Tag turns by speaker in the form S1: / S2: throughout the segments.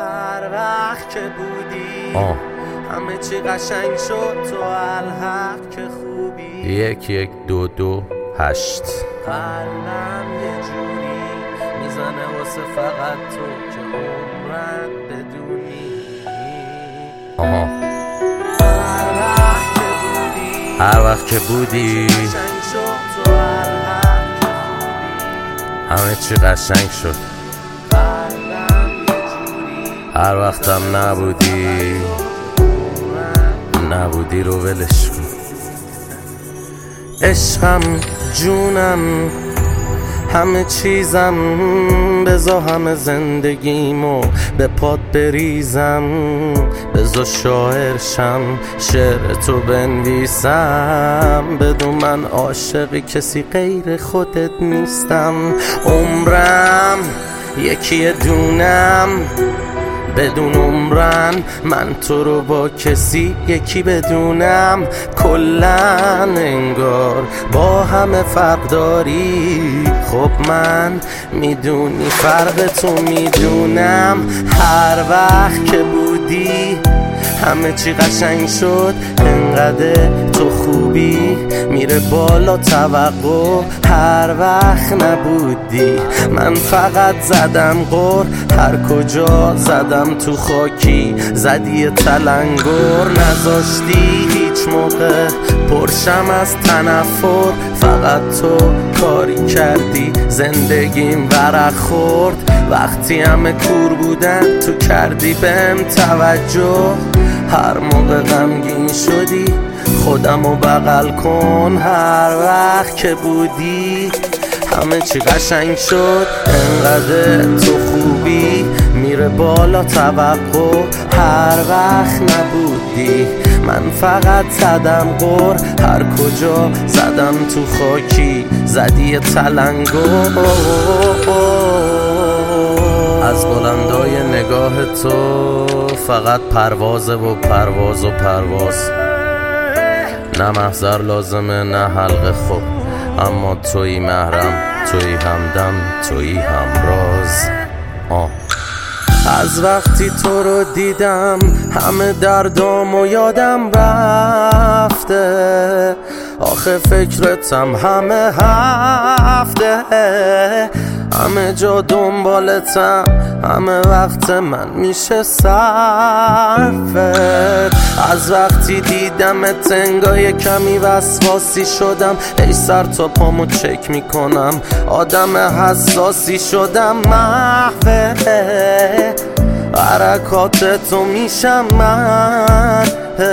S1: هر وقت که بودی همه چی قشنگ شد، تو الحق که خوبی.
S2: 1 1 2 2 8
S1: قلبم یه جوری میزنه واسه فقط تو که عمرن بدونی.
S2: هر وقت که بودی
S1: قشنگ شد، تو الحق که خوبی.
S2: همه چی قشنگ شد.
S1: قلبم یه جوری
S2: هر وقتم نبودی رو ولش کن. عشقم جونم همه چیزم، بزا همه زندگیمو به پات بریزم، بزا شاعرشم شعر تو بنویسم، بدون من عاشق کسی غیر خودت نیستم. عمرم یکی دونم بدون عمرن، من تو رو با کسی یکی بدونم. کلن انگار با همه فرق داری، خب من میدونی فرق تو میدونم. هر وقت که بودی همه چی قشنگ شد، انقدر تو خوبی میره بالا توقع. هر وقت نبودی من فقط زدم غر، هر کجا زدم تو خاکی زدی تلنگر. نذاشتی هیچ موقع پرشم از تنفر، فقط تو کاری کردی زندگیم ورق خورد. وقتی همه کور بودن تو کردی بهم توجه، هر موقع غمگین شدی خودمو بغل کن. هر وقت که بودی همه چی قشنگ شد، انقدر تو خوبی میره بالا توقع. هر وقت نبودی من فقط زدم غر، هر کجا زدم تو خاکی زدی تلنگر. از بلندای نگاه تو فقط پروازه و پرواز و پرواز، نه محضر لازمه نه حلقه خوب، اما تویی محرم، تویی همدم، تویی همراز. از وقتی تو رو دیدم همه دردامو یادم رفته، آخه فکرتم همه هفته، همه جا دنبالتم، همه وقت من میشه صرفت. از وقتی دیدمت انگار کمی وسواسی شدم، ای سر تا پامو چک میکنم، آدم حساسی شدم. محوه حرکاتتو میشم من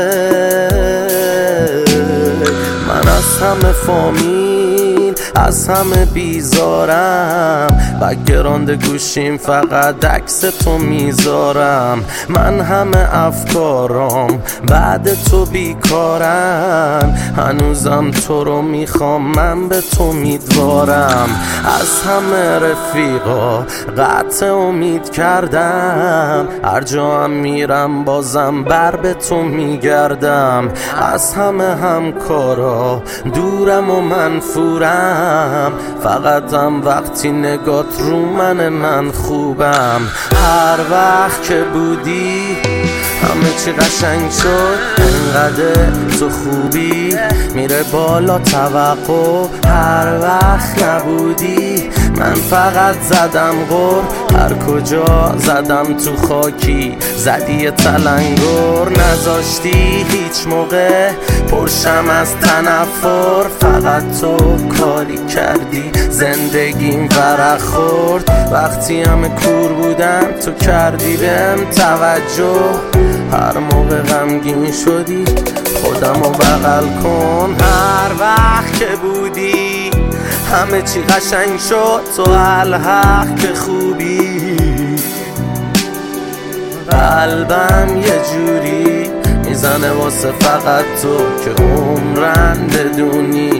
S2: از همه فامیل از همه بیزارم، بک‌گراند گوشیم فقط عکس تو میذارم. من همه افکارام بعد تو بیکارن، هنوزم تو رو میخوام، من به تو امیدوارم. از همه رفیقا قطع امید کردم، هر جا هم میرم بازم بر به تو میگردم. از همه همکارا دورم و منفورم، فقط هم وقتی نگات رو من خوبم. هر وقت که بودی همه چی قشنگ شد، انقدر تو خوبی میره بالا توقع. هر وقت نبودی من فقط زدم غر، هر کجا زدم تو خاکی زدی تلنگر. نذاشتی هیچ موقع پرشم از تنفر، فقط تو کاری کردی زندگیم ورق خورد. وقتی همه کور بودن تو کردی بهم توجه، هر موقع غمگین شدی خودمو بغل کن. هر وقت که بودی همه چی قشنگ شد، تو الحق که خوبی. قلبم یه جوری میزنه واسه فقط تو که عمرن بدونی.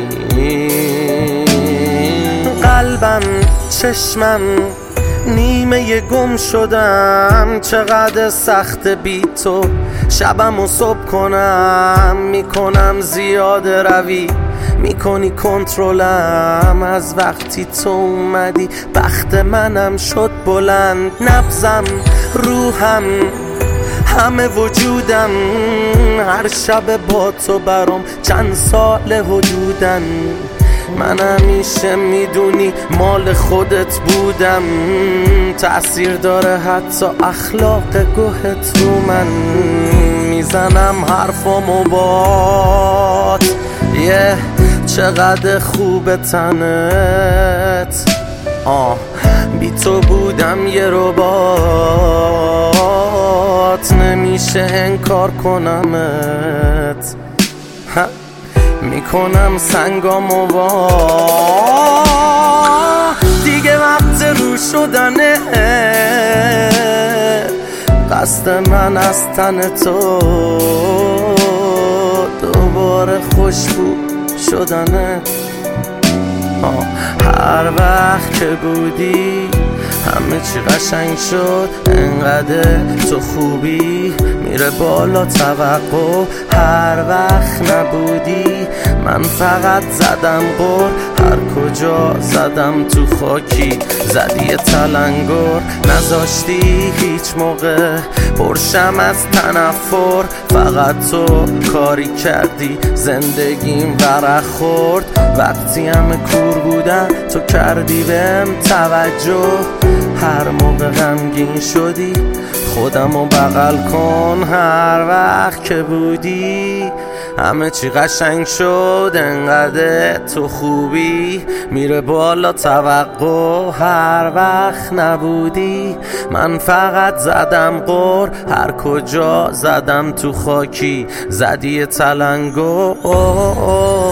S2: قلبم چشمم نیمه گم شدم، چقدر سخت بی تو شبم و صبح کنم. میکنم زیاده روی
S1: میکنی کنترلم از وقتی تو اومدی. بخت منم شد بلند، نبضم، روحم، همه وجودم. هر شب با تو برام چند سال حدودن. من همیشه میدونی مال خودت بودم. تأثیر داره حتی اخلاق گوهت رو من. میزنم حرفامو بات، چقدر خوب تنت. بی تو بودم یه ربات، نمیشه انکار کنمت. میکنم سنگامو دیگه وقت رو شدنه. قصد من از تن تو دوباره خوشبو شدنه. هر وقت که بودی همه چی قشنگ شد. انقدر تو خوبی میره بالا توقع. هر وقت نبودی من فقط زدم غر. هر کجا زدم تو خاکی زدی تلنگر. نذاشتی هیچ موقع پرشم از تنفر. فقط تو کاری کردی زندگیم ورق خورد. وقتی همه کور بودن تو کردی بهم توجه. هر موقع غمگین شدی خودمو بغل کن. هر وقت که بودی همه چی قشنگ شد. انقدر تو خوبی میره بالا توقع. هر وقت نبودی من فقط زدم غر. هر کجا زدم تو خاکی زدی تلنگر.